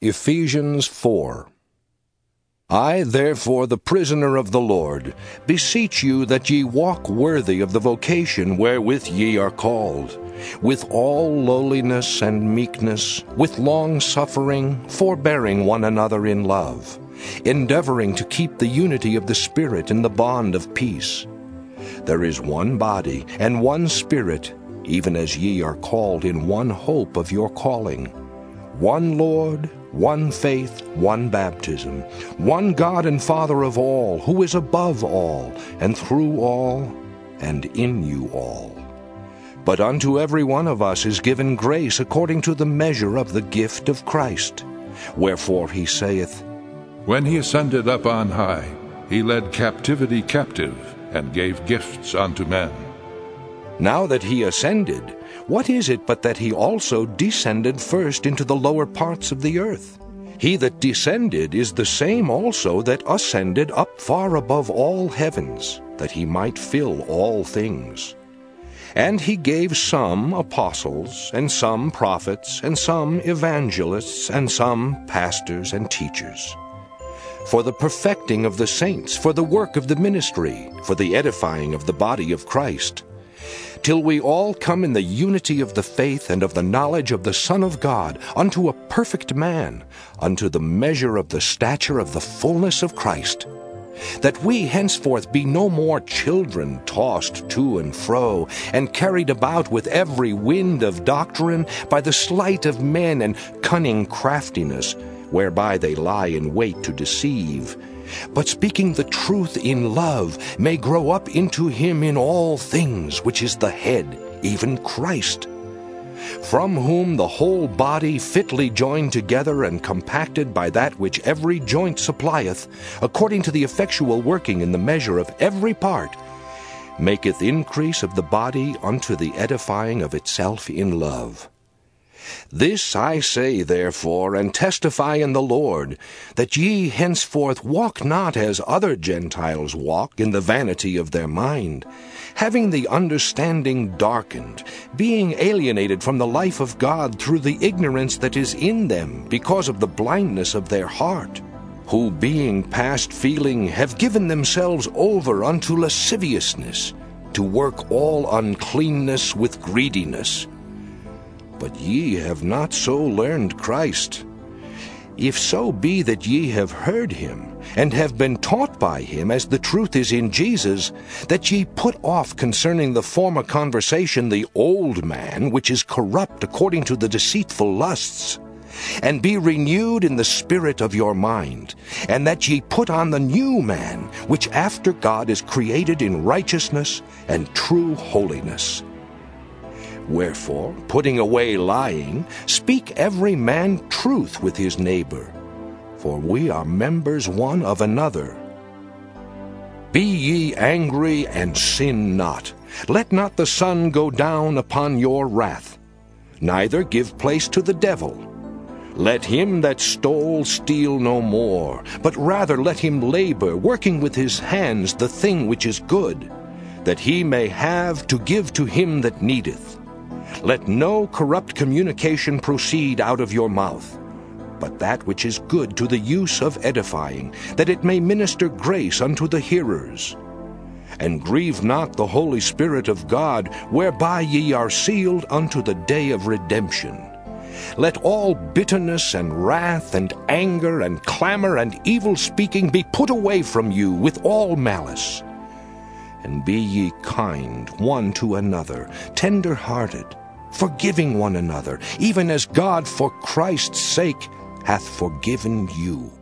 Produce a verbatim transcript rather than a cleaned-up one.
Ephesians four. I, therefore, the prisoner of the Lord, beseech you that ye walk worthy of the vocation wherewith ye are called, with all lowliness and meekness, with long-suffering, forbearing one another in love, endeavoring to keep the unity of the Spirit in the bond of peace. There is one body and one Spirit, even as ye are called in one hope of your calling, one Lord, one faith, one baptism, one God and Father of all, who is above all, and through all, and in you all. But unto every one of us is given grace according to the measure of the gift of Christ. Wherefore he saith, When he ascended up on high, he led captivity captive, and gave gifts unto men. Now that he ascended, what is it but that he also descended first into the lower parts of the earth? He that descended is the same also that ascended up far above all heavens, that he might fill all things. And he gave some apostles, and some prophets, and some evangelists, and some pastors and teachers, for the perfecting of the saints, for the work of the ministry, for the edifying of the body of Christ, till we all come in the unity of the faith and of the knowledge of the Son of God, unto a perfect man, unto the measure of the stature of the fullness of Christ, that we henceforth be no more children tossed to and fro, and carried about with every wind of doctrine, by the sleight of men and cunning craftiness, whereby they lie in wait to deceive, but speaking the truth in love, may grow up into him in all things, which is the head, even Christ, from whom the whole body, fitly joined together and compacted by that which every joint supplieth, according to the effectual working in the measure of every part, maketh increase of the body unto the edifying of itself in love. This I say, therefore, and testify in the Lord, that ye henceforth walk not as other Gentiles walk, in the vanity of their mind, having the understanding darkened, being alienated from the life of God through the ignorance that is in them, because of the blindness of their heart, who, being past feeling, have given themselves over unto lasciviousness, to work all uncleanness with greediness. But ye have not so learned Christ. If so be that ye have heard him, and have been taught by him, as the truth is in Jesus, that ye put off concerning the former conversation the old man, which is corrupt according to the deceitful lusts, and be renewed in the spirit of your mind, and that ye put on the new man, which after God is created in righteousness and true holiness. Wherefore, putting away lying, speak every man truth with his neighbor, for we are members one of another. Be ye angry, and sin not. Let not the sun go down upon your wrath, neither give place to the devil. Let him that stole steal no more, but rather let him labor, working with his hands the thing which is good, that he may have to give to him that needeth. Let no corrupt communication proceed out of your mouth, but that which is good to the use of edifying, that it may minister grace unto the hearers. And grieve not the Holy Spirit of God, whereby ye are sealed unto the day of redemption. Let all bitterness and wrath and anger and clamor and evil speaking be put away from you with all malice. And be ye kind one to another, tender-hearted, forgiving one another, even as God for Christ's sake hath forgiven you.